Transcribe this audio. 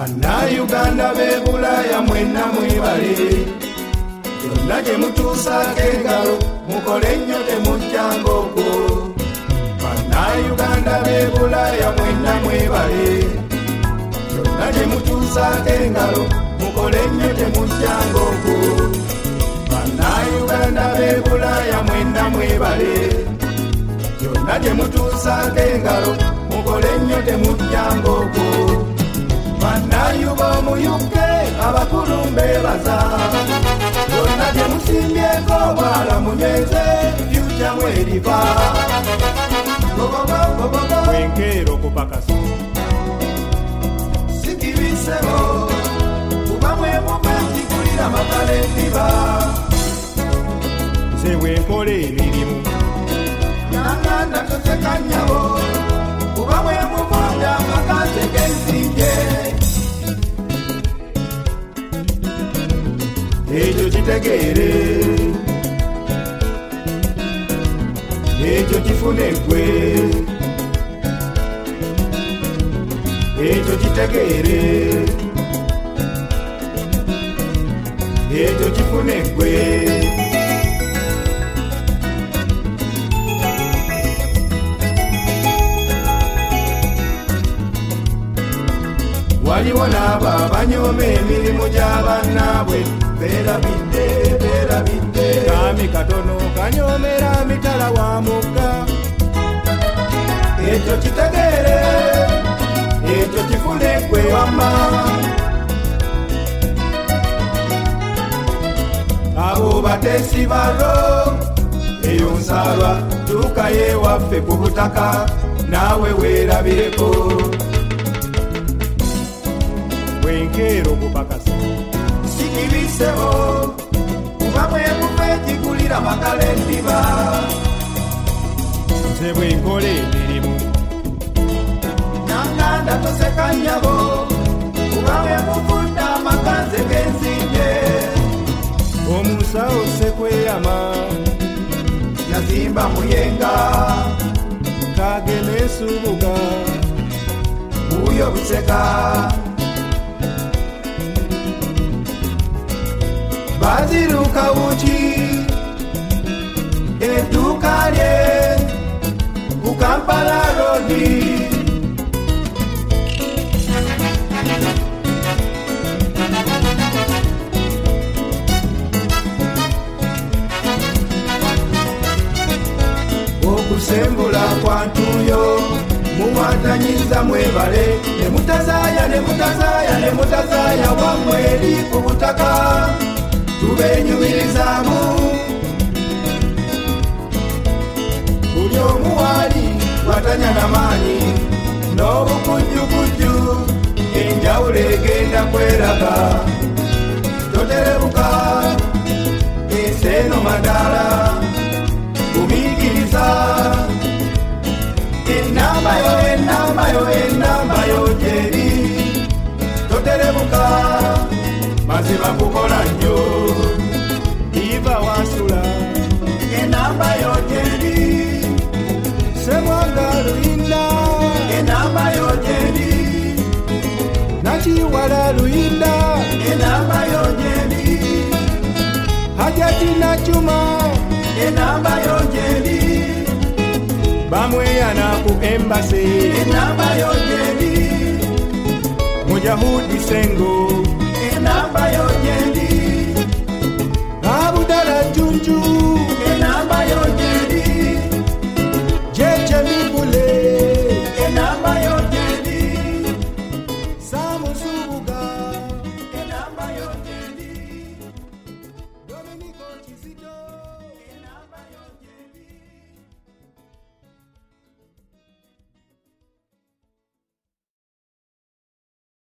Bannayuganda b'e Bulaaya mwenna mwebale byonna gye mutuusaako engalo mukole nnyo temujjanga okwo. Bannayuganda b'e Bulaaya mwenna mwebale byonna gye mutuusaako engalo mukole nnyo temujjanga okwo. Bannayuganda b'e Bulaaya mwenna mwebale byonna gye mutuusaako engalo mukole nnyo temujjanga okwo. Bannayuba mu UK abakulu mbeebaza byonna gye musimbyeko bwala munyweze fyuca mweriva. Wenkeero kupakasa sikibisebo kuba mwemuba nkikulira makale endiba. Nze bwenkola emirimu nanganda totekanyabo kuba mwemuvunda amakaze genzinje. Ekyo kitegeere ekyo kifune ggwe. Ekyo kitegeere ekyo kifune ggwe. Waliwo n'abo abanyooma emirimu gy'abannaabwe beerabidde beerabidde. Kaami katono kanyoomera mitala wa mugga. Ekyo kitegeere ekyo kifune ggwe wamma. Abo bateesi balo eyo nsalwa tuukayo ewaffe ku butaka naawe weerabireko. Wenkeero kupakasa sikibisebo kuba mwemuva ekigulira makale endiba. Nze bwenkola emirimu nanganda toseka nnyabo kuba mwemuvunda amakaze genzinje. Omusawo Sekweyama yazimba Muyenga Kageme Subuga Buyo Buseka. Baziruka uchi eduka lye ku Kampala Road. Okusembula kwantuyo muwatanyiza mwebale nemutazaaya nemutazaaya nemutazaaya wamwe eri ku butaka tubenyumirizaamu. Buli omu waali watanya n'amaanyi n'obukujjukujju enjawulo egenda kweraga. Toterebuka ensi eno madaala gumiikiriza. Ennambayo ennambayo ennambayo gyeri. Toterebuka mazima kukola nnyo. Iva Wansula ennambayo gyeri. Semwanga Luyinda ennambayo gyeri. Nakiwala Luyinda ennambayo gyeri. Hajati Nachuma ennambayo gyeri. Bamweyana ku Embassy ennambayo gyeri. Mujahudi Sengo ennambayo gyeri. Abudala Junju ennambayo